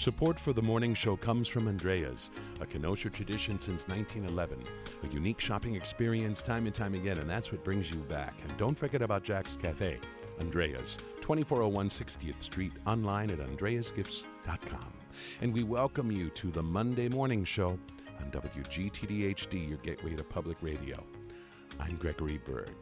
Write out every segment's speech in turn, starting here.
Support for the morning show comes from Andrea's, a Kenosha tradition since 1911. A unique shopping experience time and time again, and that's what brings you back. And don't forget about Jack's Cafe, Andrea's, 2401 60th Street, online at andreasgifts.com. And we welcome you to the Monday morning show on WGTD-HD, your gateway to public radio. I'm Gregory Berg.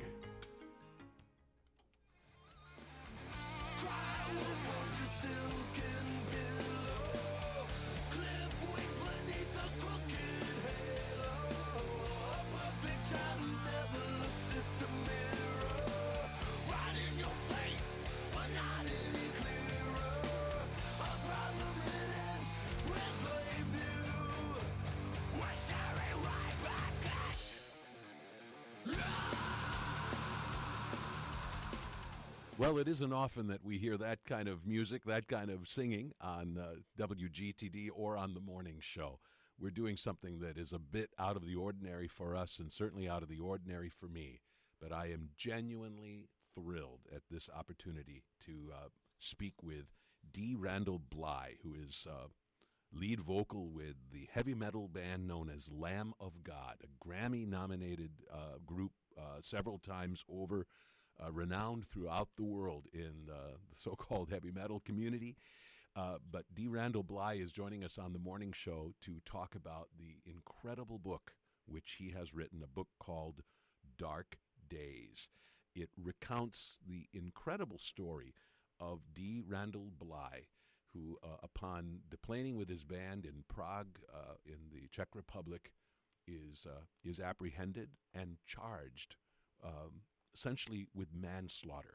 Well, it isn't often that we hear that kind of music, that kind of singing on WGTD or on the morning show. We're doing something that is a bit out of the ordinary for us and certainly out of the ordinary for me. But I am genuinely thrilled at this opportunity to speak with Dee Randall Bly, who is lead vocal with the heavy metal band known as Lamb of God, a Grammy-nominated group several times over, renowned throughout the world in the so-called heavy metal community. But Dee Randall Bly is joining us on the morning show to talk about the incredible book which he has written, a book called Dark Days. It recounts the incredible story of Dee Randall Bly, who, upon deplaning with his band in Prague, in the Czech Republic, is apprehended and charged essentially with manslaughter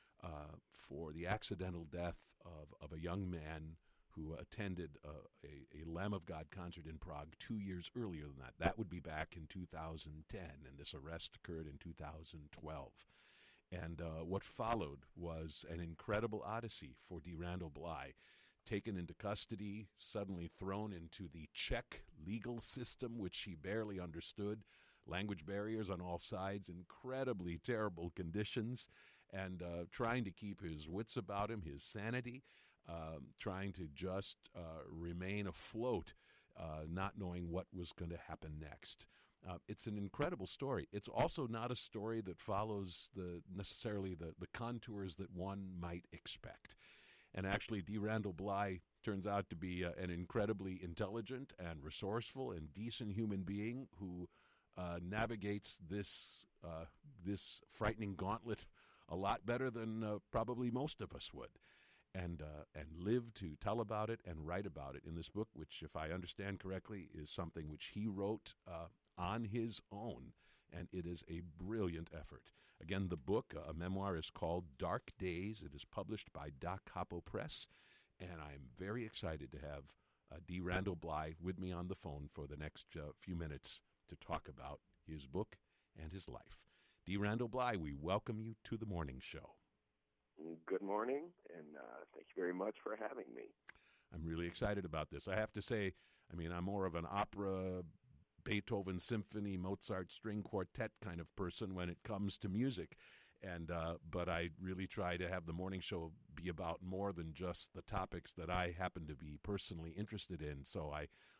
for the accidental death of a young man who attended a Lamb of God concert in Prague 2 years earlier than that. That would be back in 2010, and this arrest occurred in 2012. And what followed was an incredible odyssey for Dee Randall Bly. Taken into custody, suddenly thrown into the Czech legal system, which he barely understood, language barriers on all sides, incredibly terrible conditions, and trying to keep his wits about him, his sanity, trying to just remain afloat, not knowing what was going to happen next. It's an incredible story. It's also not a story that follows necessarily the contours that one might expect. And actually, Dee Randall Bly turns out to be an incredibly intelligent and resourceful and decent human being who navigates this frightening gauntlet a lot better than probably most of us would, and live to tell about it and write about it in this book, which, if I understand correctly, is something which he wrote on his own, and it is a brilliant effort. Again, the book, a memoir, is called Dark Days. It is published by Da Capo Press, and I'm very excited to have Dee Randall Bly with me on the phone for the next few minutes to talk about his book and his life. Dee Randall Bly, we welcome you to the morning show. Good morning, and thank you very much for having me. I'm really excited about this. I have to say, I'm more of an opera, Beethoven symphony, Mozart string quartet kind of person when it comes to music. And but I really try to have the morning show be about more than just the topics that I happen to be personally interested in. So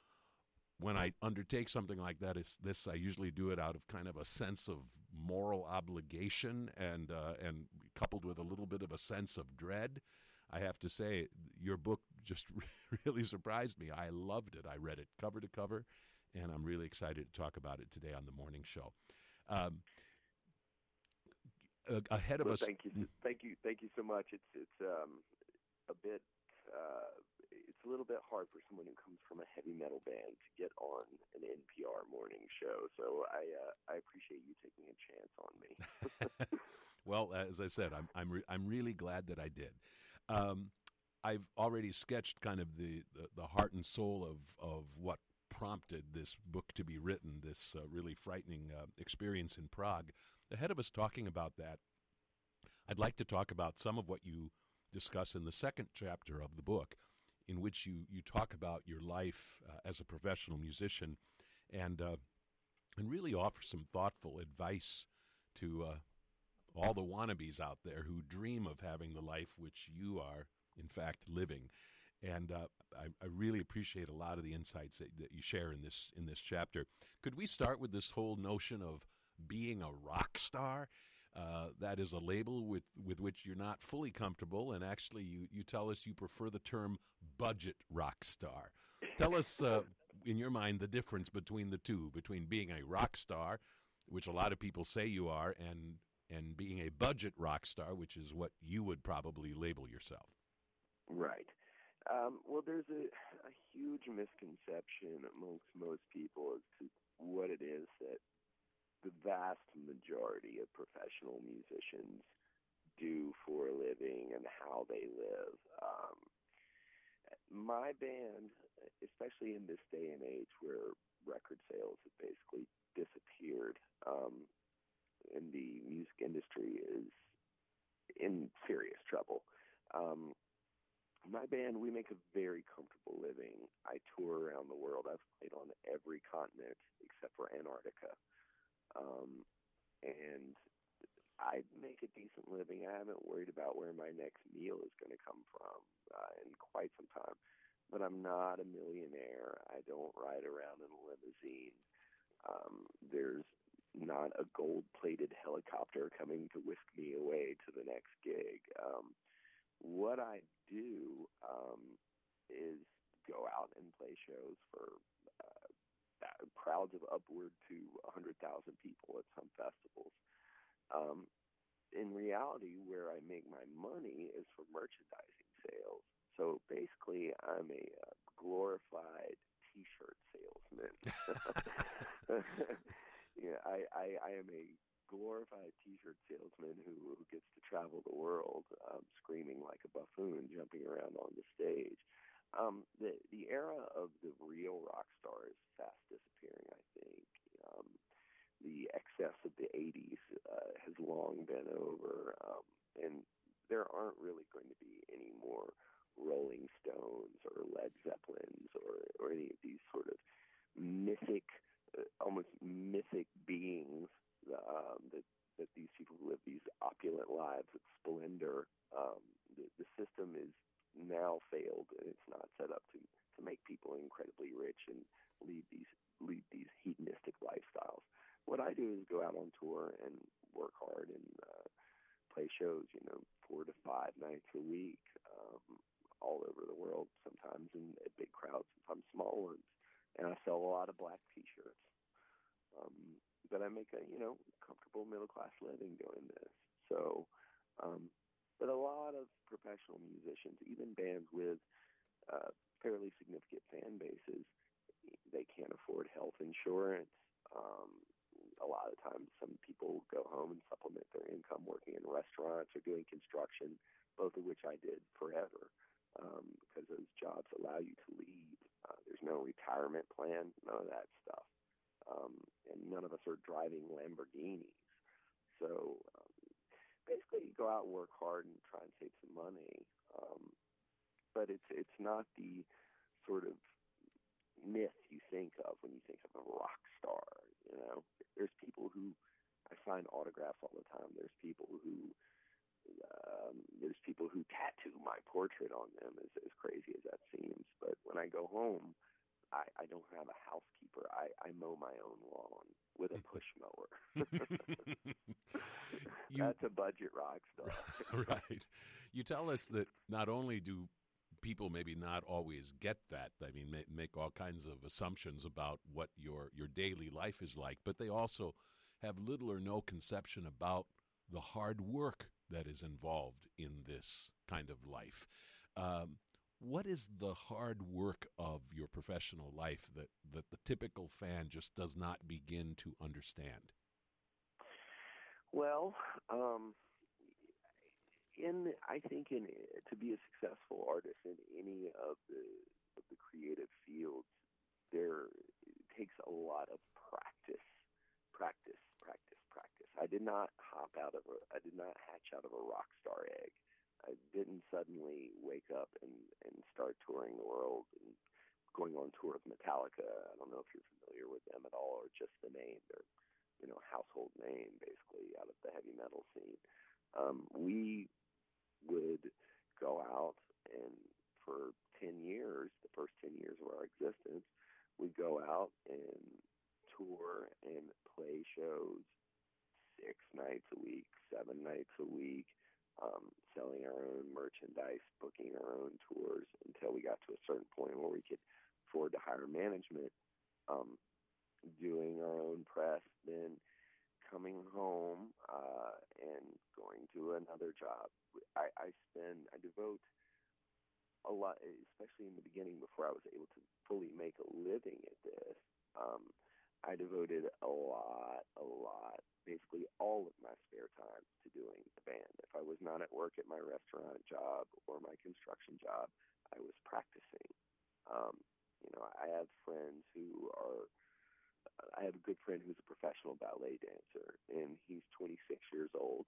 when I undertake something like that, I usually do it out of kind of a sense of moral obligation and coupled with a little bit of a sense of dread. I have to say, your book just really surprised me. I loved it. I read it cover to cover, and I'm really excited to talk about it today on the morning show. Ahead of us, thank you so much. It's a bit. It's a little bit hard for someone who comes from a heavy metal band to get on an NPR morning show. So I appreciate you taking a chance on me. Well, as I said, I'm really glad that I did. I've already sketched kind of the heart and soul of what prompted this book to be written, this really frightening experience in Prague. Ahead of us talking about that, I'd like to talk about some of what you discuss in the second chapter of the book, in which you talk about your life as a professional musician and really offer some thoughtful advice to all the wannabes out there who dream of having the life which you are, in fact, living. And I really appreciate a lot of the insights that you share in this chapter. Could we start with this whole notion of being a rock star? That is a label with which you're not fully comfortable, and actually you tell us you prefer the term budget rock star. Tell us, in your mind, the difference between the two, between being a rock star, which a lot of people say you are, and being a budget rock star, which is what you would probably label yourself. Right. Well, there's a huge misconception amongst most people as to what it is that the vast majority of professional musicians do for a living and how they live. My band, especially in this day and age where record sales have basically disappeared, and the music industry is in serious trouble. My band, we make a very comfortable living. I tour around the world. I've played on every continent except for Antarctica. And I make a decent living. I haven't worried about where my next meal is going to come from in quite some time. But I'm not a millionaire. I don't ride around in a limousine. There's not a gold-plated helicopter coming to whisk me away to the next gig. What I do is go out and play shows for crowds of upward to 100,000 people at some festivals. In reality, where I make my money is from merchandising sales. So basically, I'm a glorified T-shirt salesman. Yeah, I am a glorified T-shirt salesman who gets to travel the world, screaming like a buffoon, jumping around on the stage. The era of the real rock star is fast disappearing, I think. The excess of the 80s has long been over, and there aren't really going to be any more Rolling Stones or Led Zeppelins or any of these sort of mythic, almost mythic beings that these people who live these opulent lives of splendor. The system is now failed, and it's not set up to make people incredibly rich and lead these hedonistic lifestyles. What I do is go out on tour and work hard and play shows, 4 to 5 nights a week, all over the world, sometimes at big crowds, sometimes small ones. And I sell a lot of black T-shirts. But I make a, comfortable middle-class living doing this. So, but a lot of professional musicians, even bands with fairly significant fan bases, they can't afford health insurance. A lot of times some people go home and supplement their income working in restaurants or doing construction, both of which I did forever, because those jobs allow you to leave. There's no retirement plan, none of that stuff. And none of us are driving Lamborghinis. So basically you go out and work hard and try and save some money. But it's not the sort of myth you think of when you think of a rock star. There's people who I sign autographs all the time. There's people who tattoo my portrait on them, as crazy as that seems. But when I go home, I don't have a housekeeper. I mow my own lawn with a push mower. That's a budget rock star. Right. You tell us that not only do people maybe not always get that, I mean, make all kinds of assumptions about what your daily life is like, but they also have little or no conception about the hard work that is involved in this kind of life. What is the hard work of your professional life that the typical fan just does not begin to understand? Well, I think to be a successful artist in any of the creative fields, it takes a lot of practice. I did not hatch out of a rock star egg. I didn't suddenly wake up and start touring the world and going on tour with Metallica. I don't know if you're familiar with them at all, or just the name. They're, household name, basically, out of the heavy metal scene. We would go out and for 10 our existence, we go out and tour and play shows 6 nights a week, 7 nights a week, selling our own merchandise, booking our own tours until we got to a certain point where we could afford to hire management, doing our own press, then coming home and going to another job. I devote a lot, especially in the beginning before I was able to fully make a living at this. I devoted a lot, basically all of my spare time to doing the band. If I was not at work at my restaurant job or my construction job, I was practicing. I have friends who are, I have a good friend who's a professional ballet dancer, and he's 26 years old,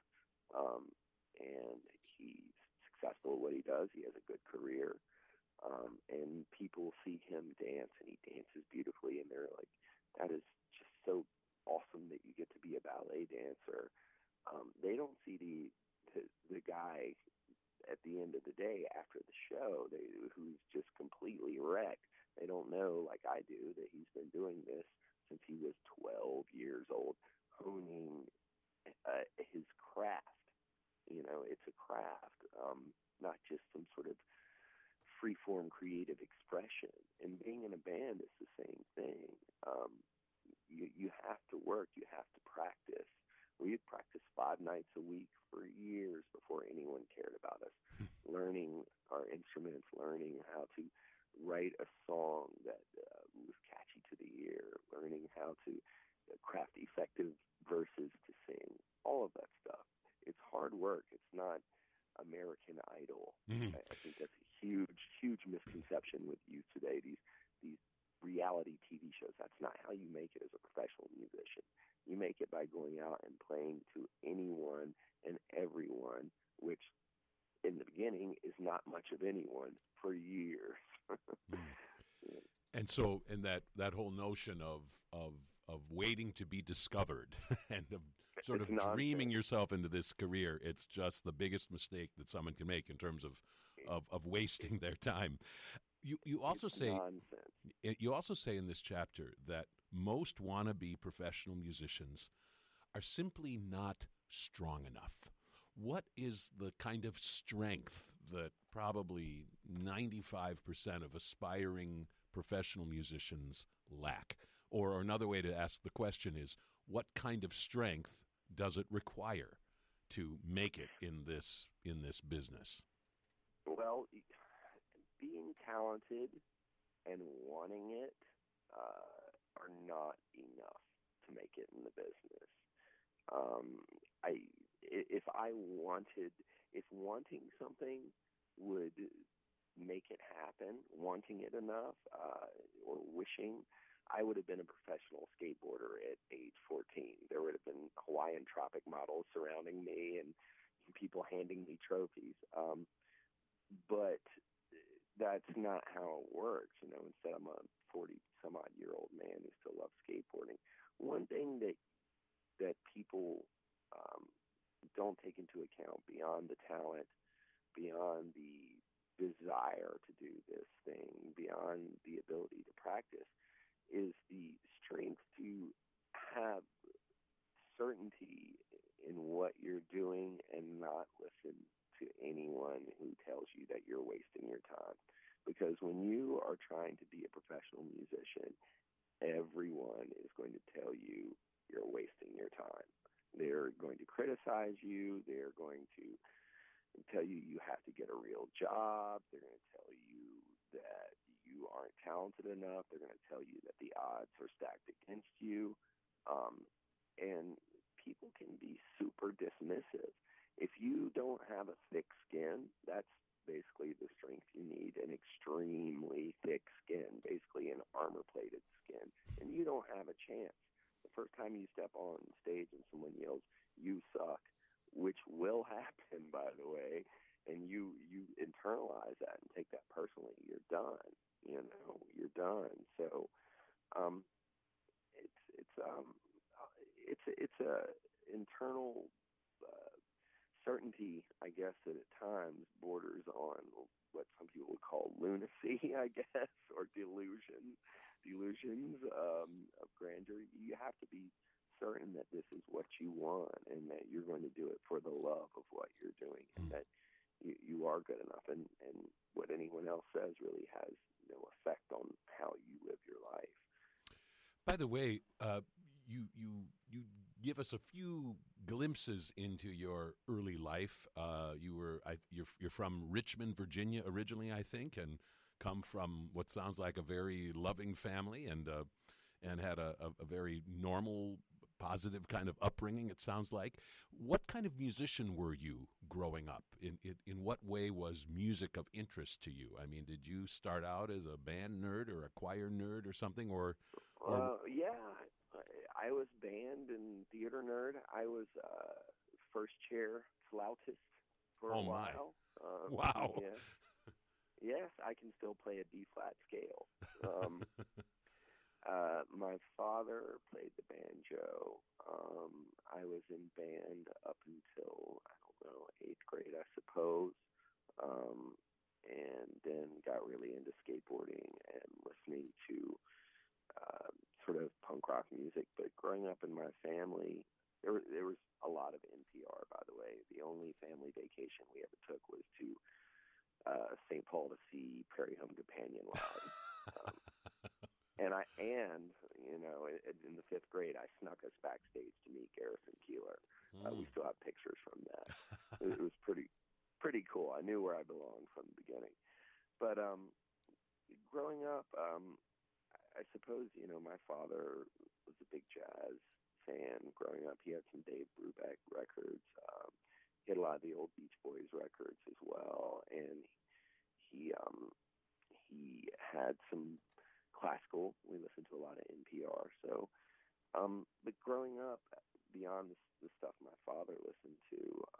and he's successful at what he does. He has a good career, and people see him dance, and he dances beautifully, and they're like, that is just so awesome that you get to be a ballet dancer. They don't see the guy at the end of the day after the show who's just completely wrecked. They don't know, like I do, that he's been doing this since he was 12 years old, honing his craft. It's a craft, not just some sort of free-form creative expression. And being in a band is the same thing. You have to work. You have to practice. We had practiced 5 nights a week for years before anyone cared about us, learning our instruments, learning how to write a song that was catchy to the ear, learning how to craft effective verses to sing, all of that stuff. It's hard work. It's not American Idol. Mm-hmm. I think that's a huge misconception with youth today. These reality TV shows, that's not how you make it as a professional musician. You make it by going out and playing to anyone and everyone, which in the beginning is not much of anyone, for years. Yeah. And so, and that whole notion of waiting to be discovered and of sort of dreaming yourself into this career, it's just the biggest mistake that someone can make in terms of wasting their time. You also say in this chapter that most wannabe professional musicians are simply not strong enough. What is the kind of strength that probably 95% of aspiring professional musicians lack? Or another way to ask the question is, what kind of strength does it require to make it in this business? Well, being talented and wanting it are not enough to make it in the business. If wanting something would make it happen, wanting it enough, or wishing, I would have been a professional skateboarder at age 14. There would have been Hawaiian Tropic models surrounding me and people handing me trophies. But that's not how it works. Instead I'm a 40-some-odd-year-old man who still loves skateboarding. One thing that people don't take into account beyond the talent, beyond the desire to do this thing, beyond the ability to practice, is the strength to have certainty in what you're doing and not listen to anyone who tells you that you're wasting your time. Because when you are trying to be a professional musician, everyone is going to tell you you're wasting your time. They're going to criticize you. They're going to tell you you have to get a real job. They're going to tell you that you aren't talented enough. They're going to tell you that the odds are stacked against you. And people can be super dismissive. If you don't have a thick skin, that's basically the strength you need, an extremely thick skin, basically an armor-plated skin, and you don't have a chance. The first time you step on stage and someone yells, "You suck," which will happen, by the way, and you internalize that and take that personally, you're done. You're done. So it's a internal certainty, I guess, that at times borders on what some people would call lunacy. lunacy, I guess, or delusions of grandeur. You have to be certain that this is what you want and that you're going to do it for the love of what you're doing, and that you are good enough. And what anyone else says really has no effect on how you live your life. By the way, you give us a few glimpses into your early life. You're from Richmond, Virginia, originally, I think, and come from what sounds like a very loving family, and had a very normal, positive kind of upbringing. It sounds like. What kind of musician were you growing up? In what way was music of interest to you? I mean, did you start out as a band nerd or a choir nerd or something, or yeah, I was band and theater nerd. I was first chair flautist for a while. Wow. Yeah. Yes, I can still play a D-flat scale. My father played the banjo. I was in band up until, I don't know, 8th grade, I suppose, and then got really into skateboarding and listening to sort of punk rock music. But growing up in my family, there was a lot of NPR, by the way. The only family vacation we ever took was to St. Paul to see Prairie Home Companion live. And in the 5th grade, I snuck us backstage to meet Garrison Keillor. We still have pictures from that. It was pretty cool. I knew where I belonged from the beginning. But growing up, I suppose, my father was a big jazz fan. Growing up, he had some Dave Brubeck records. He had a lot of the old Beach Boys records as well, and he had some classical. We listened to a lot of NPR. So, but growing up, beyond the stuff my father listened to,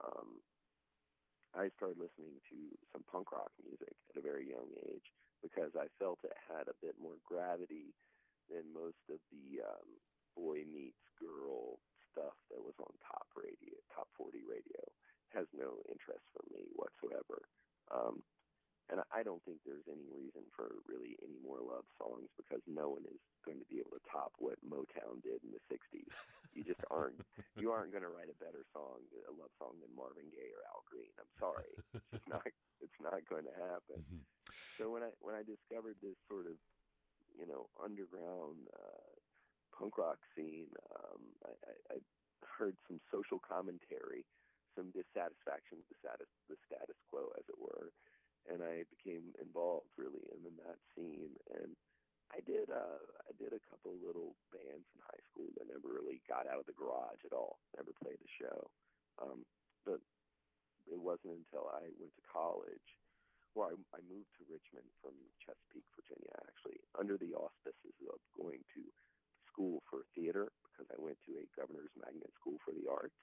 I started listening to some punk rock music at a very young age because I felt it had a bit more gravity than most of the boy meets girl stuff that was on top 40 radio. Has no interest for me whatsoever. And I don't think there's any reason for really any more love songs because no one is going to be able to top what Motown did in the 60s. You just aren't. You aren't going to write a better song, a love song, than Marvin Gaye or Al Green. I'm sorry. It's just not. It's not going to happen. Mm-hmm. So when I discovered this sort of, underground punk rock scene, I heard some social commentary, some dissatisfaction with the status quo, as it were. And I became involved really in that scene, and I did a couple little bands in high school that never really got out of the garage at all. Never played a show, but it wasn't until I went to college. Well, I moved to Richmond from Chesapeake, Virginia, actually, under the auspices of going to school for theater because I went to a governor's magnet school for the arts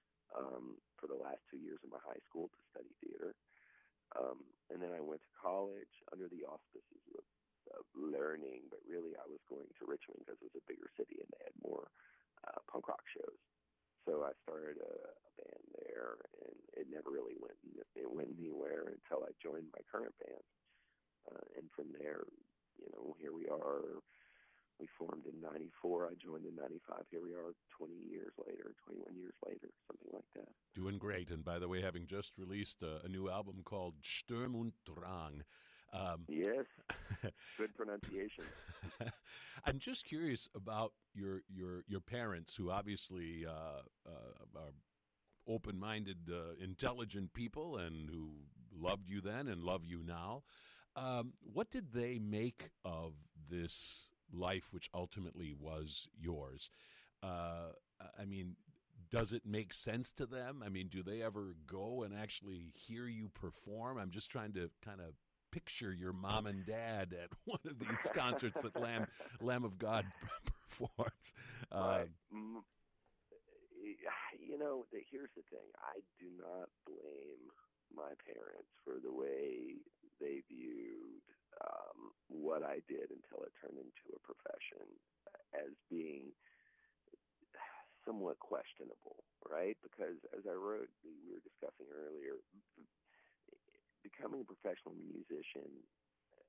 for the last 2 years of my high school to study theater. And then I went to college under the auspices of learning, but really I was going to Richmond because it was a bigger city and they had more punk rock shows. So I started a band there, and it never really went anywhere until I joined my current band. And from there, here we are. We formed in 94. I joined in 95. Here we are 21 years later, something like that. Doing great. And by the way, having just released a new album called Sturm und Drang. Yes, good pronunciation. I'm just curious about your parents, who obviously are open-minded, intelligent people and who loved you then and love you now. What did they make of this life which ultimately was yours? I mean, does it make sense to them? I mean, do they ever go and actually hear you perform? I'm just trying to kind of picture your mom and dad at one of these concerts that Lamb of God performs. Right. Here's the thing. I do not blame my parents for the way they viewed what I did until it turned into a profession as being somewhat questionable, right? Because as I wrote, we were discussing earlier, becoming a professional musician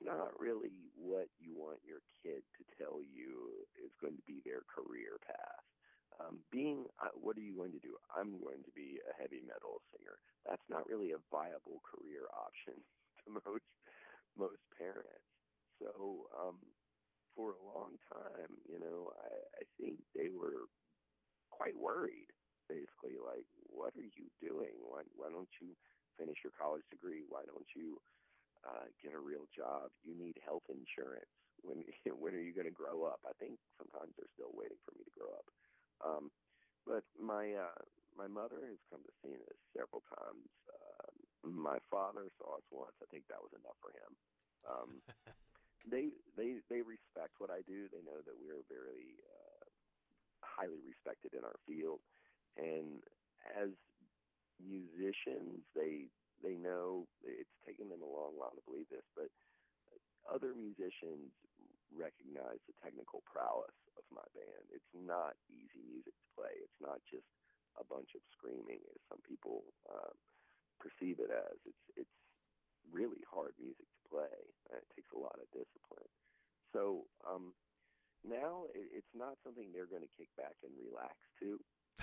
not really what you want your kid to tell you is going to be their career path. What are you going to do? I'm going to be a heavy metal singer. That's not really a viable career option to most parents. So for a long time, I think they were quite worried, basically, like, what are you doing? Why don't you finish your college degree? Why don't you get a real job? You need health insurance. When when are you going to grow up? I think sometimes they're still waiting for me to grow up. But my mother has come to see us several times. My father saw us once. I think that was enough for him. Um, they respect what I do. They know that we're very highly respected in our field, and as musicians, they know it's taken them a long while to believe this, but other musicians recognize the technical prowess of my band. It's not easy music to play. It's not just a bunch of screaming, as some people perceive it as. It's really hard music to play. It takes a lot of discipline. So now it's not something they're going to kick back and relax to.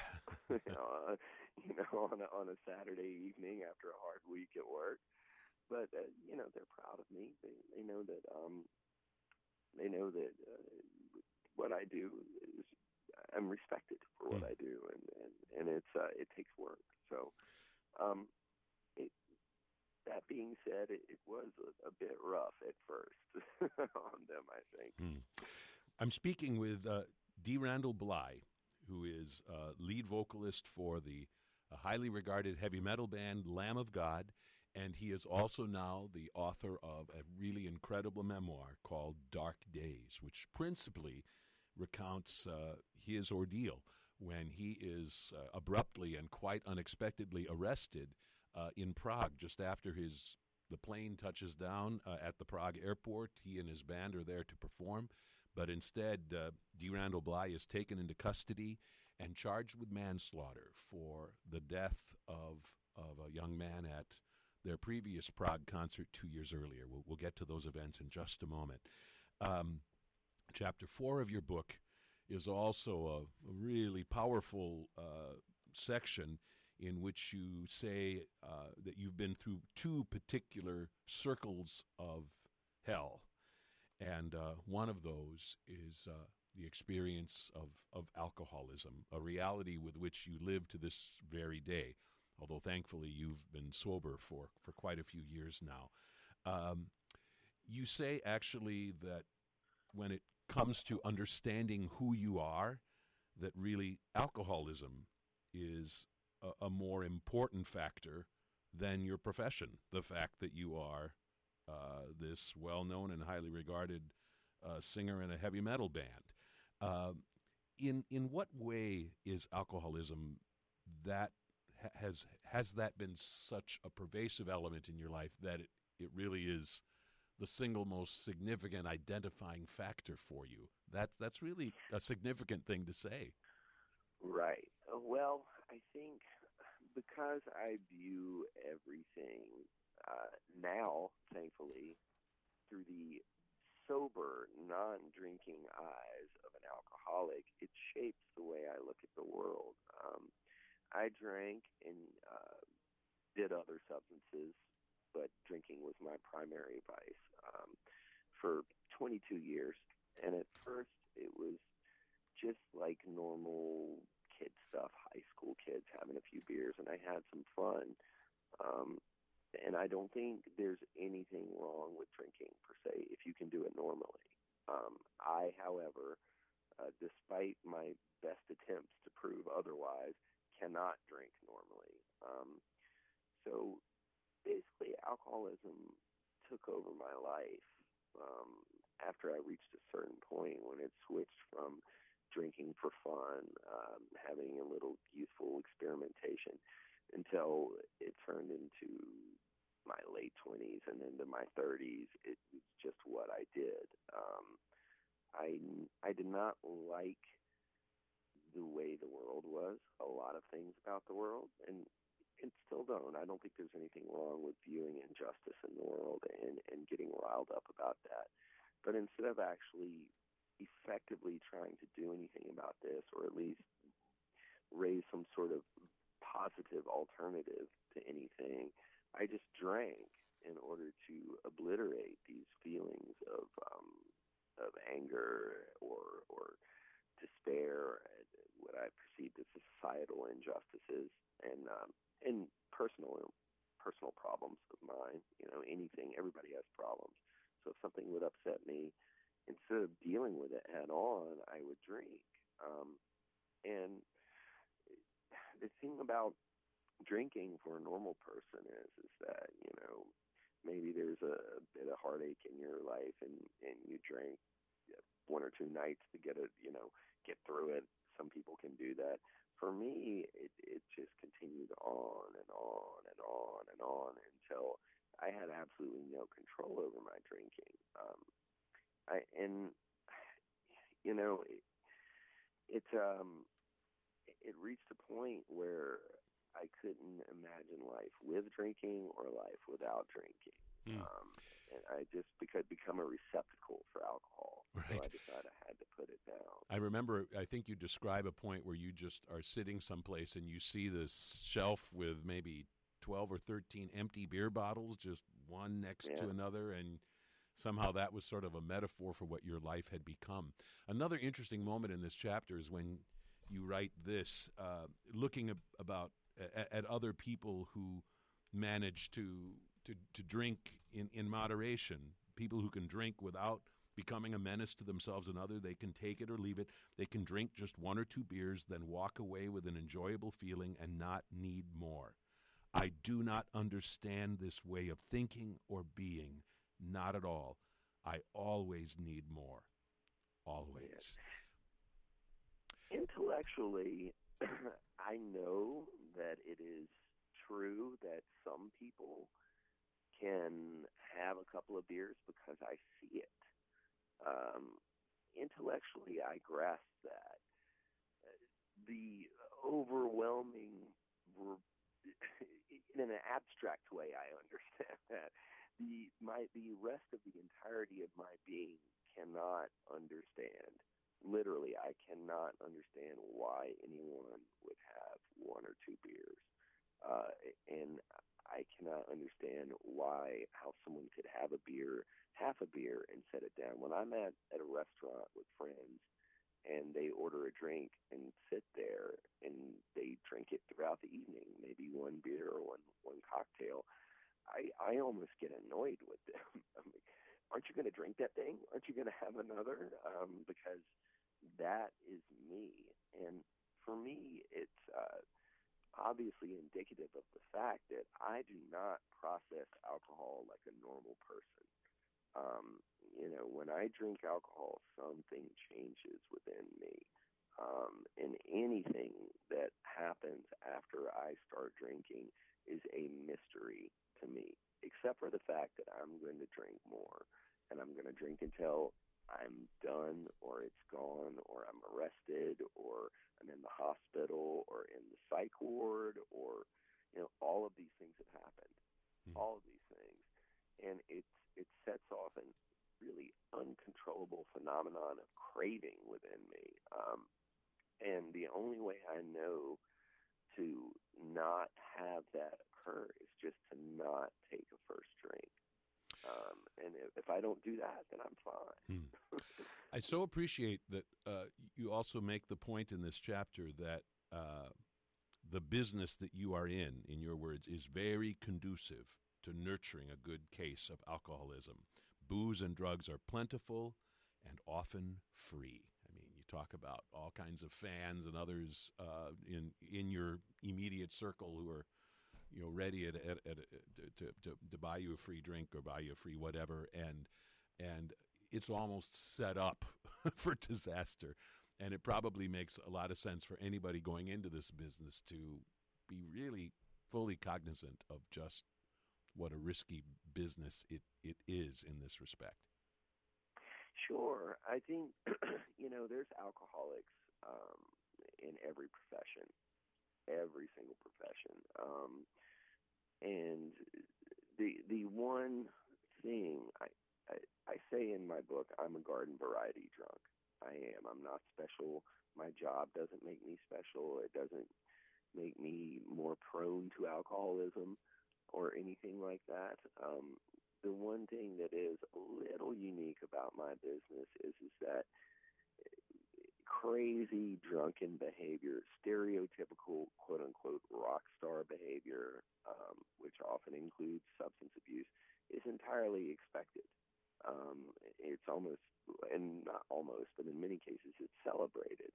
On a Saturday evening after a hard week at work. But they're proud of me. They know that what I do is, I'm respected for what I do, and it takes work. So, that being said, it was a bit rough at first on them, I think. I'm speaking with D. Randall Bly, who is lead vocalist for the highly regarded heavy metal band Lamb of God, and he is also now the author of a really incredible memoir called Dark Days, which principally recounts his ordeal when he is abruptly and quite unexpectedly arrested in Prague just after the plane touches down at the Prague airport. He and his band are there to perform, but instead D. Randall Bly is taken into custody and charged with manslaughter for the death of a young man at their previous Prague concert 2 years earlier. We'll get to those events in just a moment. Chapter 4 of your book is also a really powerful section in which you say that you've been through 2 particular circles of hell. And one of those is the experience of alcoholism, a reality with which you live to this very day, although thankfully you've been sober for quite a few years now. You say actually that when it comes to understanding who you are, that really alcoholism is a more important factor than your profession, the fact that you are this well-known and highly regarded singer in a heavy metal band. In what way is alcoholism that has that been such a pervasive element in your life that it really is the single most significant identifying factor for you? That's really a significant thing to say. Right. Well, I think because I view everything now, thankfully, through the sober, non-drinking eyes of an alcoholic, it shapes the way I look at the world. I drank and did other substances, but drinking was my primary vice for 22 years. And at first, it was just like normal kid stuff, high school kids having a few beers, and I had some fun. And I don't think there's anything wrong with drinking, per se, if you can do it normally. I, however, despite my best attempts to prove otherwise, cannot drink normally. So basically, alcoholism took over my life after I reached a certain point when it switched from drinking for fun, having a little youthful experimentation, until it turned into my late 20s and into my 30s. It's just what I did. I did not like the way the world was, a lot of things about the world, and and still don't. I don't think there's anything wrong with viewing injustice in the world and getting riled up about that. But instead of actually effectively trying to do anything about this, or at least raise some sort of positive alternative to anything, I just drank in order to obliterate these feelings of anger or despair at what I perceived as societal injustices and personal problems of mine. Anything. Everybody has problems. So if something would upset me, instead of dealing with it head on, I would drink. And the thing about drinking for a normal person is that, maybe there's a bit of heartache in your life and you drank one or two nights to get through it. Some people can do that. For me, it just continued on and on and on and on until I had absolutely no control over my drinking. It reached a point where I couldn't imagine life with drinking or life without drinking. And I just become a receptacle for alcohol. Right. So I decided I had to put it down. I remember, I think you describe a point where you just are sitting someplace and you see this shelf with maybe 12 or 13 empty beer bottles, just one next to another, and somehow that was sort of a metaphor for what your life had become. Another interesting moment in this chapter is when you write this, looking at other people who manage to drink in moderation, people who can drink without becoming a menace to themselves and others. They can take it or leave it. They can drink just one or two beers, then walk away with an enjoyable feeling and not need more. I do not understand this way of thinking or being. Not at all. I always need more. Always. Intellectually, I know that it is true that some people can have a couple of beers because I see it. Intellectually, I grasp that. The overwhelming, in an abstract way, I understand that. The rest of the entirety of my being cannot understand. Literally, I cannot understand why anyone would have one or two beers. And I cannot understand how someone could have half a beer, and set it down. When I'm at a restaurant with friends and they order a drink and sit there and they drink it throughout the evening, maybe one beer or one cocktail, I almost get annoyed with them. I'm like, aren't you going to drink that thing? Aren't you going to have another? Because that is me. And for me, it's obviously indicative of the fact that I do not process alcohol like a normal person. When I drink alcohol, something changes within me. And anything that happens after I start drinking is a mystery to me, except for the fact that I'm going to drink more, and I'm going to drink until I'm done, or it's gone, or I'm arrested, or I'm in the hospital, or in the psych ward, or all of these things have happened. All of these things, and it sets off a really uncontrollable phenomenon of craving within me. And the only way I know to not have that occur is just to not take a first drink. And if I don't do that, then I'm fine. I so appreciate that you also make the point in this chapter that the business that you are in your words, is very conducive to nurturing a good case of alcoholism. Booze and drugs are plentiful and often free. I mean, you talk about all kinds of fans and others in your immediate circle who are ready to buy you a free drink or buy you a free whatever, and it's almost set up for disaster. And it probably makes a lot of sense for anybody going into this business to be really fully cognizant of just what a risky business it is in this respect. Sure. I think, there's alcoholics in every profession. every single profession. And the one thing I say in my book, I'm a garden variety drunk. I am. I'm not special. My job doesn't make me special. It doesn't make me more prone to alcoholism or anything like that. The one thing that is a little unique about my business is that crazy drunken behavior, stereotypical quote-unquote rock star behavior, which often includes substance abuse, is entirely expected. It's almost, and not almost, but in many cases it's celebrated.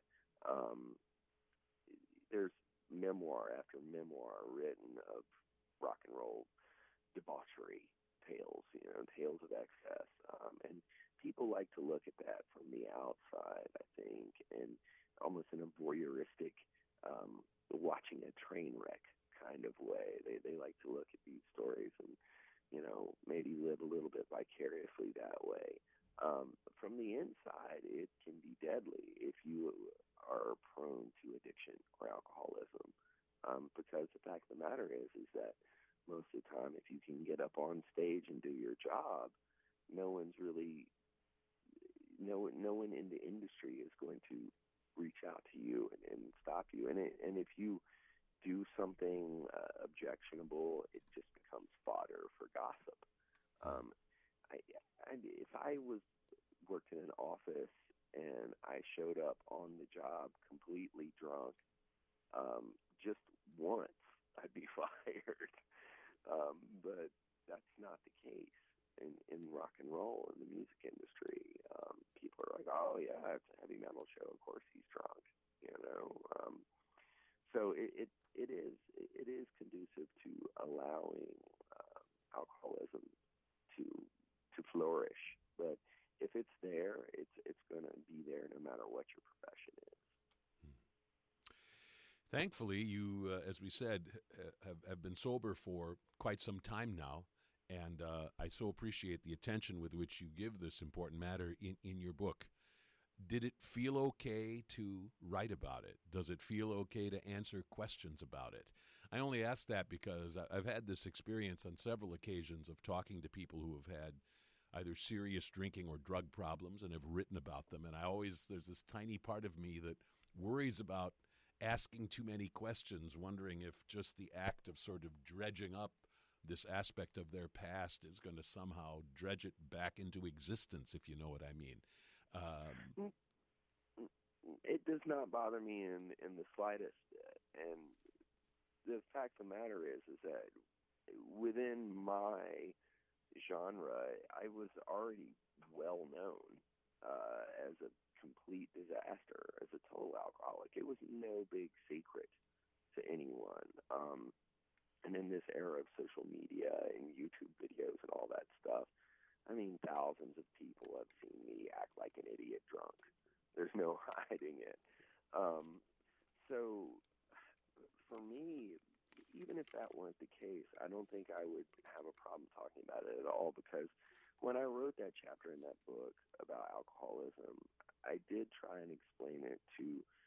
There's memoir after memoir written of rock and roll debauchery tales, tales of excess. And people like to look at that from the outside, I think, and almost in a voyeuristic, watching a train wreck kind of way. They like to look at these stories and, maybe live a little bit vicariously that way. From the inside, it can be deadly if you are prone to addiction or alcoholism, because the fact of the matter is that most of the time, if you can get up on stage and do your job, no one in the industry is going to reach out to you and stop you. And if you do something objectionable, it just becomes fodder for gossip. If I worked in an office and I showed up on the job completely drunk, just once, I'd be fired. But that's not the case in rock and roll, in the music industry. People are like, oh yeah, it's a heavy metal show, of course he's drunk, So it is conducive to allowing alcoholism to flourish. But if it's there, it's going to be there no matter what your profession is. Thankfully, you, as we said, have been sober for quite some time now, and I so appreciate the attention with which you give this important matter in your book. Did it feel okay to write about it? Does it feel okay to answer questions about it? I only ask that because I've had this experience on several occasions of talking to people who have had either serious drinking or drug problems and have written about them, and there's this tiny part of me that worries about asking too many questions, wondering if just the act of sort of dredging up this aspect of their past is going to somehow dredge it back into existence, if you know what I mean. It does not bother me in the slightest. And the fact of the matter is that within my genre, I was already well known as a complete disaster, as a total alcoholic. It was no big secret to anyone. And in this era of social media and YouTube videos and all that stuff, I mean, thousands of people have seen me act like an idiot drunk. There's no hiding it. So for me, even if that weren't the case, I don't think I would have a problem talking about it at all, because when I wrote that chapter in that book about alcoholism, I did try and explain it to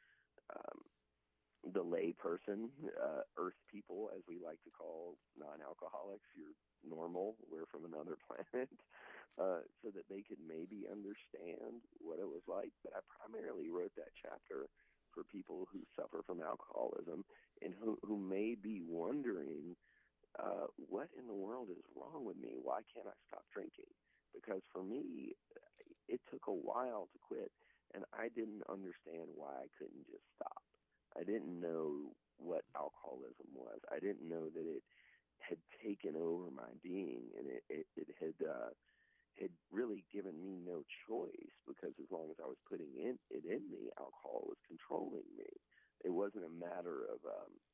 the lay person, earth people, as we like to call non-alcoholics. You're normal, we're from another planet, so that they could maybe understand what it was like. But I primarily wrote that chapter for people who suffer from alcoholism and who may be wondering, what in the world is wrong with me? Why can't I stop drinking? Because for me, it took a while to quit, and I didn't understand why I couldn't just stop. I didn't know what alcoholism was. I didn't know that it had taken over my being, and it had really given me no choice, because as long as I was putting it in me, alcohol was controlling me. It wasn't a matter of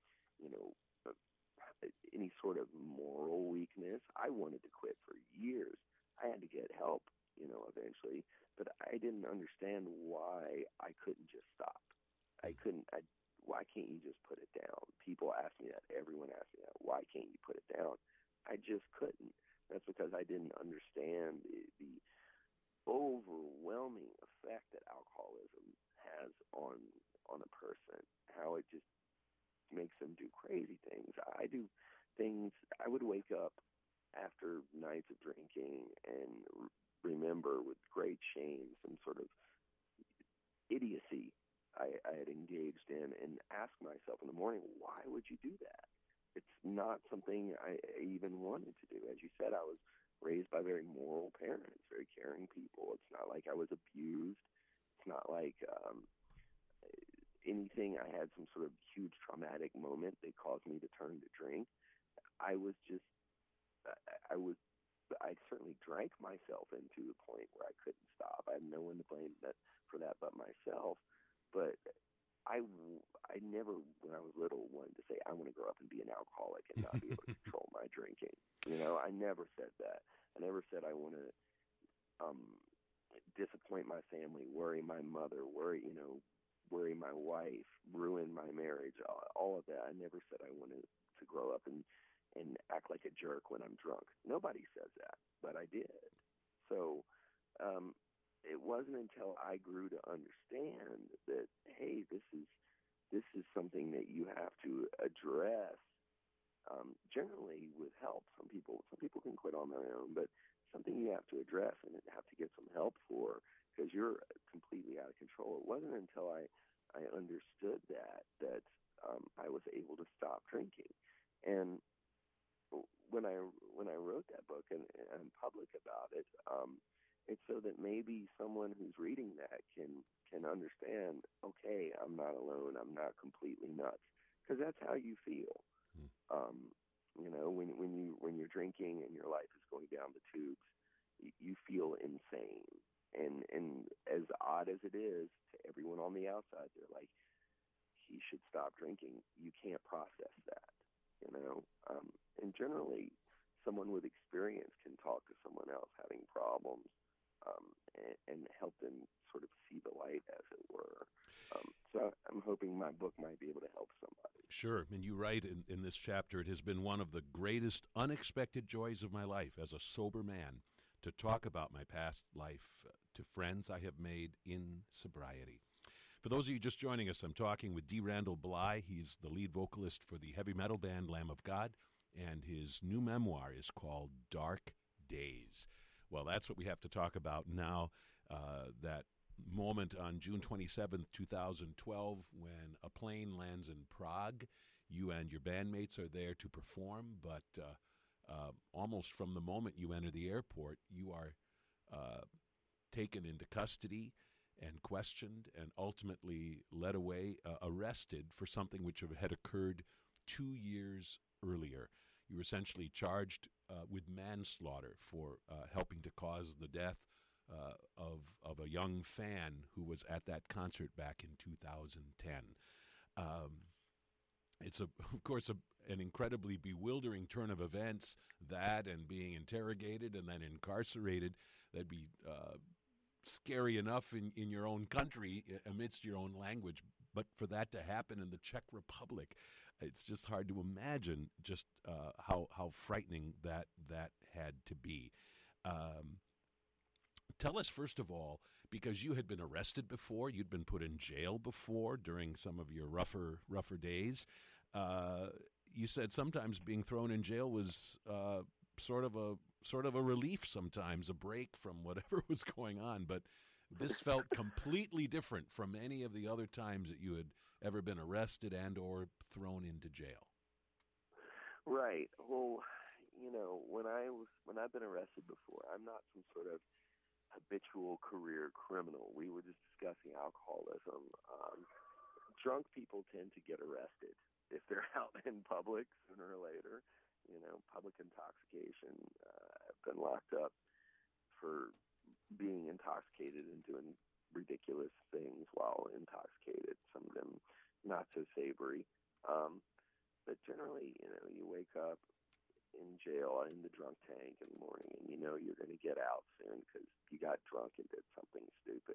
any sort of moral weakness. I wanted to quit for years. I had to get help, eventually, but I didn't understand why I couldn't just stop. Why can't you just put it down? People ask me that. Everyone asks me that. Why can't you put it down? I just couldn't. That's because I didn't understand the overwhelming effect that alcoholism has on a person, how it just makes them do crazy things. I do things. I would wake up after nights of drinking and remember with great shame some sort of idiocy I had engaged in, and ask myself in the morning, why would you do that? It's not something I even wanted to do. As you said, I was raised by very moral parents, very caring people. It's not like I was abused. It's not like anything. I had some sort of huge traumatic moment that caused me to turn to drink. I was just, I certainly drank myself into the point where I couldn't stop. I had no one to blame for that but myself. But I never, when I was little, wanted to say, I want to grow up and be an alcoholic and not be able to control my drinking. I never said that. I never said I want to disappoint my family, worry my mother, worry my wife, ruin my marriage, all of that. I never said I wanted to grow up and act like a jerk when I'm drunk. Nobody says that, but I did. So it wasn't until I grew to understand that, hey, this is something that you have to address, generally with help. Some people can quit on their own, but something you have to address and have to get some help for, because you're completely out of control. It wasn't until I understood that I was able to stop drinking. And when I wrote that book and I'm public about it, it's so that maybe someone who's reading that can understand, okay, I'm not alone, I'm not completely nuts, because that's how you feel. When you're drinking and your life is going down the tubes, you feel insane. And as odd as it is to everyone on the outside, they're like, he should stop drinking. You can't process that, and generally someone with experience can talk to someone else having problems, and help them sort of see the light, as it were. So I'm hoping my book might be able to help somebody. Sure. And you write in this chapter, it has been one of the greatest unexpected joys of my life as a sober man to talk about my past life to friends I have made in sobriety. For those of you just joining us, I'm talking with D. Randall Bly. He's the lead vocalist for the heavy metal band Lamb of God, and his new memoir is called Dark Days. Well, that's what we have to talk about now, that moment on June 27th, 2012, when a plane lands in Prague. You and your bandmates are there to perform, but almost from the moment you enter the airport, you are taken into custody and questioned and ultimately led away, arrested for something which had occurred 2 years earlier. You were essentially charged with manslaughter for helping to cause the death of a young fan who was at that concert back in 2010. It's, of course, an incredibly bewildering turn of events, that and being interrogated and then incarcerated. That'd be scary enough in your own country, amidst your own language. But for that to happen in the Czech Republic, it's just hard to imagine just how frightening that had to be. Tell us, first of all, because you had been arrested before, you'd been put in jail before during some of your rougher days. You said sometimes being thrown in jail was sort of a relief sometimes, a break from whatever was going on. But this felt completely different from any of the other times that you had ever been arrested and or thrown into jail. Right. Well, when I've been arrested before, I'm not some sort of habitual career criminal. We were just discussing alcoholism. Drunk people tend to get arrested if they're out in public sooner or later. Public intoxication. I've been locked up for being intoxicated and doing ridiculous things while intoxicated, some of them not so savory. But generally, you wake up in jail in the drunk tank in the morning and you're going to get out soon because you got drunk and did something stupid.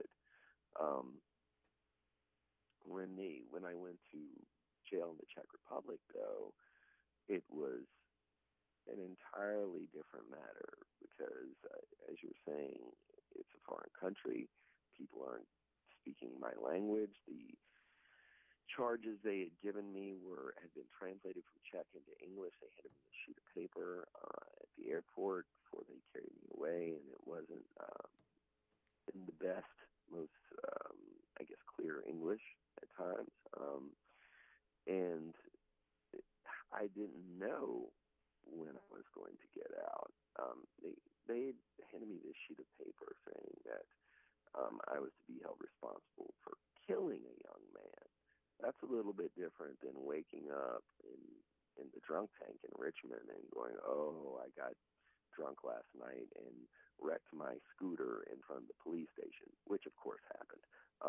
When I went to jail in the Czech Republic, though, it was an entirely different matter because, as you were saying, it's a foreign country. People aren't speaking my language. The charges they had given me had been translated from Czech into English. They handed me a sheet of paper at the airport before they carried me away, and it wasn't in the best, most, I guess, clear English at times. And I didn't know when I was going to get out. They handed me this sheet of paper saying that I was to be held responsible for killing a young man. That's a little bit different than waking up in the drunk tank in Richmond and going, oh, I got drunk last night and wrecked my scooter in front of the police station, which of course happened.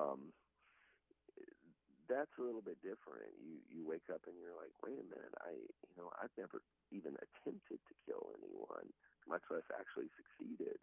That's a little bit different. You wake up and you're like, wait a minute, I've never even attempted to kill anyone, much less actually succeeded.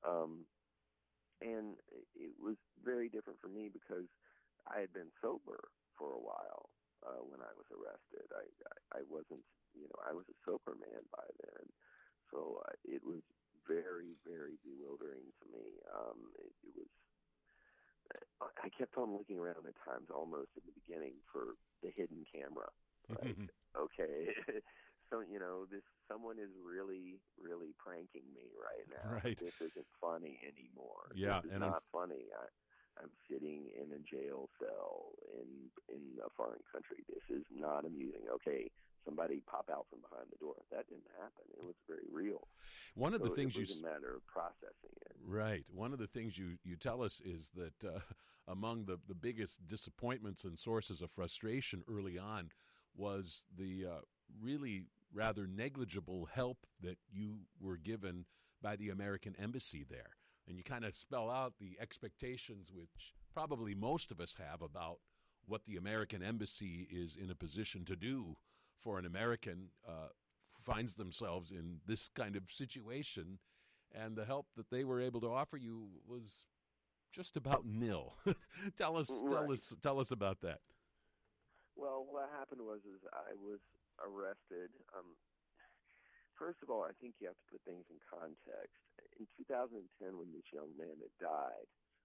And it was very different for me because I had been sober for a while when I was arrested. I wasn't, I was a sober man by then. So it was very, very bewildering to me. It was, I kept on looking around at times almost in the beginning for the hidden camera. Like, okay, so, someone is really, really pranking me right now. Right. This isn't funny anymore. Yeah, this is not funny. I'm sitting in a jail cell in a foreign country. This is not amusing. Okay, somebody pop out from behind the door. That didn't happen. It was very real. One of the things it was a matter of processing it. Right. One of the things you tell us is that among the biggest disappointments and sources of frustration early on was the really rather negligible help that you were given by the American embassy there. And you kind of spell out the expectations, which probably most of us have, about what the American embassy is in a position to do for an American finds themselves in this kind of situation. And the help that they were able to offer you was just about nil. Tell us about that. Well, what happened was I was arrested. First of all, I think you have to put things in context. In 2010, when this young man had died,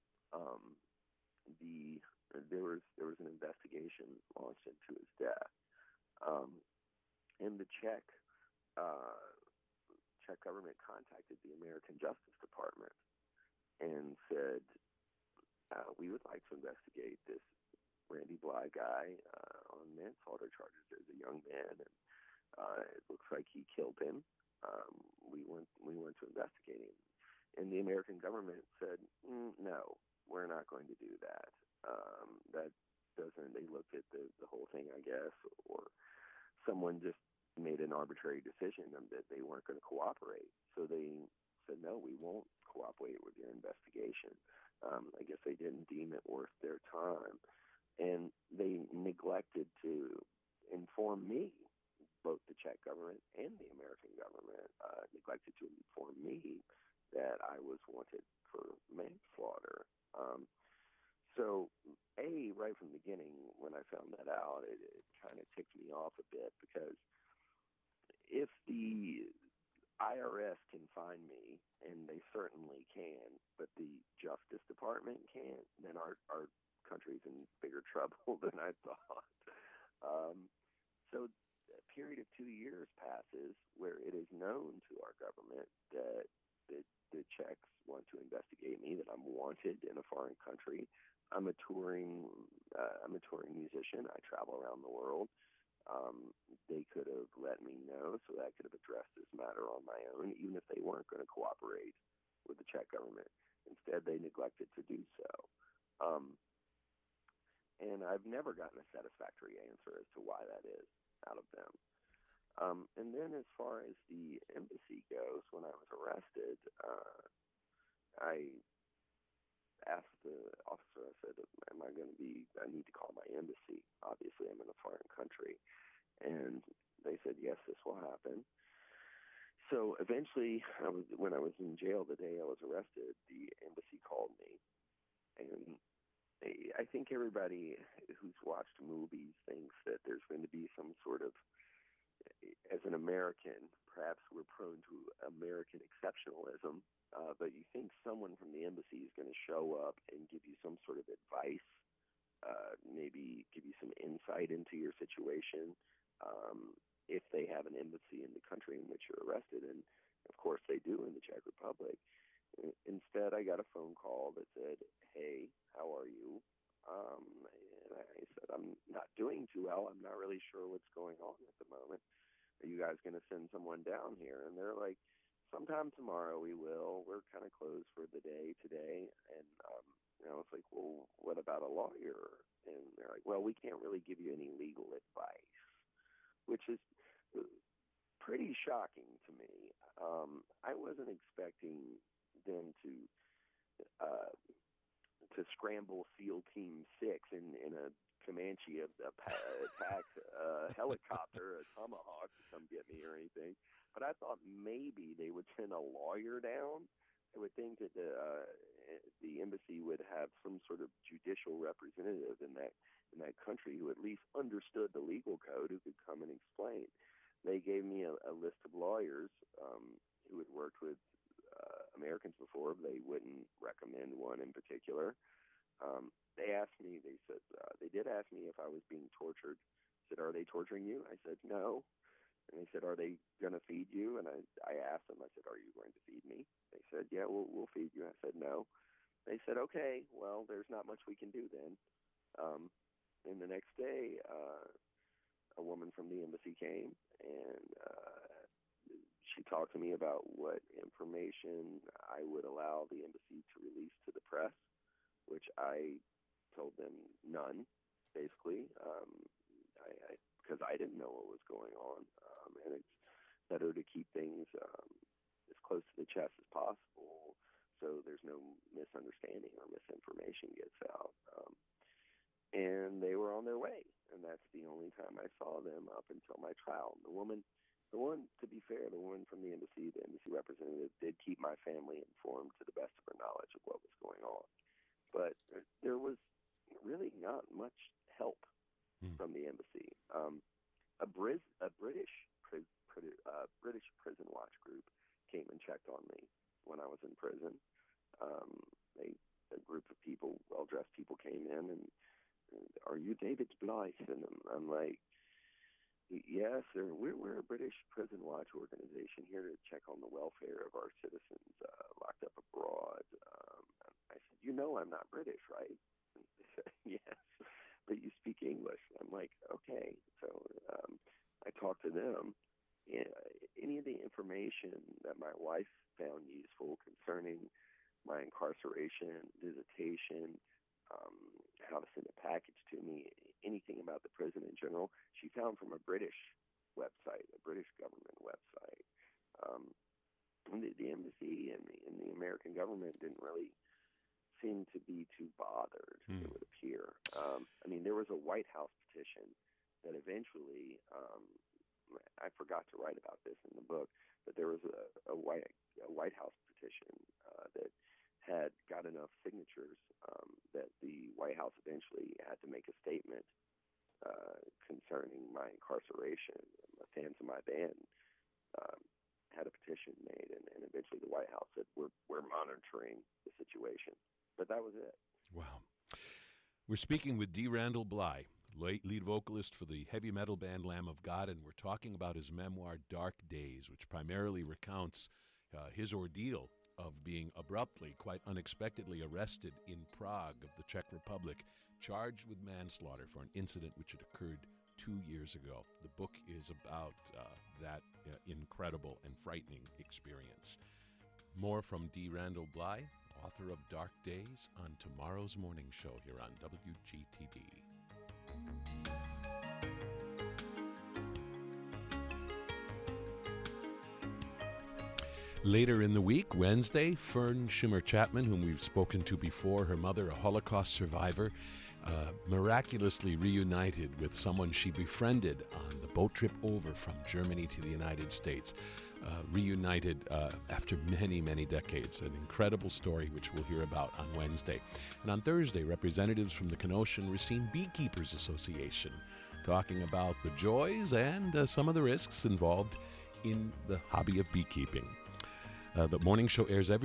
there was an investigation launched into his death, and the Czech government contacted the American Justice Department and said, we would like to investigate this Randy Bly guy on manslaughter charges. There's a young man, and it looks like he killed him. We went to investigate him, and the American government said, no, we're not going to do that. That doesn't. They looked at the whole thing, I guess, or someone just made an arbitrary decision that they weren't going to cooperate. So they said, no, we won't cooperate with your investigation. I guess they didn't deem it worth their time, and they neglected to inform me. Both the Czech government and the American government neglected to inform me that I was wanted for manslaughter. So, right from the beginning, when I found that out, it kind of ticked me off a bit, because if the IRS can find me, and they certainly can, but the Justice Department can't, then our country's in bigger trouble than I thought. So a period of 2 years passes where it is known to our government that the Czechs want to investigate me, that I'm wanted in a foreign country. I'm a touring musician. I travel around the world. They could have let me know, so that I could have addressed this matter on my own, even if they weren't going to cooperate with the Czech government. Instead, they neglected to do so. And I've never gotten a satisfactory answer as to why that is out of them. And then as far as the embassy goes, when I was arrested, I asked the officer, I said, I need to call my embassy. Obviously, I'm in a foreign country. And they said, yes, this will happen. So eventually, when I was in jail the day I was arrested, the embassy called me. And I think everybody who's watched movies thinks that there's going to be some sort of, as an American, perhaps we're prone to American exceptionalism, but you think someone from the embassy is going to show up and give you some sort of advice maybe give you some insight into your situation, if they have an embassy in the country in which you're arrested. And of course they do in the Czech Republic. Instead, I got a phone call that said, "Hey, how are you?" And I said, "I'm not doing too well. I'm not really sure what's going on at the moment. Are you guys going to send someone down here?" And they're like, "Sometime tomorrow we will. We're kind of closed for the day today." And I was like, "Well, what about a lawyer?" And they're like, "Well, we can't really give you any legal advice," which is pretty shocking to me. I wasn't expecting them to scramble SEAL Team 6 in a Comanche attack helicopter, a Tomahawk, to come get me or anything. But I thought maybe they would send a lawyer down. I would think that the embassy would have some sort of judicial representative in that country who at least understood the legal code, who could come and explain. They gave me a list of lawyers who had worked with Americans before. They wouldn't recommend one in particular. They asked me. They did ask me if I was being tortured. I said, "Are they torturing you?" I said, "No." And they said, "Are they going to feed you?" And I asked them. I said, "Are you going to feed me?" They said, "Yeah, we'll feed you." I said, "No." They said, "Okay, well, there's not much we can do then." And the next day, a woman from the embassy came, and she talked to me about what information I would allow the embassy to release to the press, which I told them none, basically, because I didn't know what was going on. And it's better to keep things as close to the chest as possible so there's no misunderstanding or misinformation gets out. And they were on their way, and that's the only time I saw them up until my trial. The one, to be fair, the woman from the embassy representative, did keep my family informed to the best of her knowledge of what was going on. But there was really not much help from the embassy. A British prison watch group came and checked on me when I was in prison. A group of people, well-dressed people, came in and, "Are you David Blythe?" And I'm like, "Yes, sir. We're a British prison watch organization here to check on the welfare of our citizens locked up abroad." I said, "You know I'm not British, right?" And they said, "Yes, but you speak English." I'm like, "Okay." So I talked to them. Any of the information that my wife found useful concerning my incarceration, visitation, how to send a package to me, anything about the prison in general, she found from a British website, a British government website. The embassy and the American government didn't really seem to be too bothered, it would appear. I mean, there was a White House petition that eventually, I forgot to write about this in the book, but there was a White House petition that had got enough signatures that the White House eventually had to make a statement concerning my incarceration. The fans of my band had a petition made, and eventually the White House said, we're monitoring the situation. But that was it. Wow. We're speaking with D. Randall Bly, lead vocalist for the heavy metal band Lamb of God, and we're talking about his memoir, Dark Days, which primarily recounts his ordeal of being abruptly, quite unexpectedly arrested in Prague of the Czech Republic, charged with manslaughter for an incident which had occurred 2 years ago. The book is about that incredible and frightening experience. More from D. Randall Bly, author of Dark Days, on tomorrow's morning show here on WGTD. Later in the week, Wednesday, Fern Shimmer Chapman, whom we've spoken to before, her mother, a Holocaust survivor, miraculously reunited with someone she befriended on the boat trip over from Germany to the United States. Reunited after many, many decades. An incredible story which we'll hear about on Wednesday. And on Thursday, representatives from the Kenosha Racine Beekeepers Association talking about the joys and some of the risks involved in the hobby of beekeeping. The morning show airs every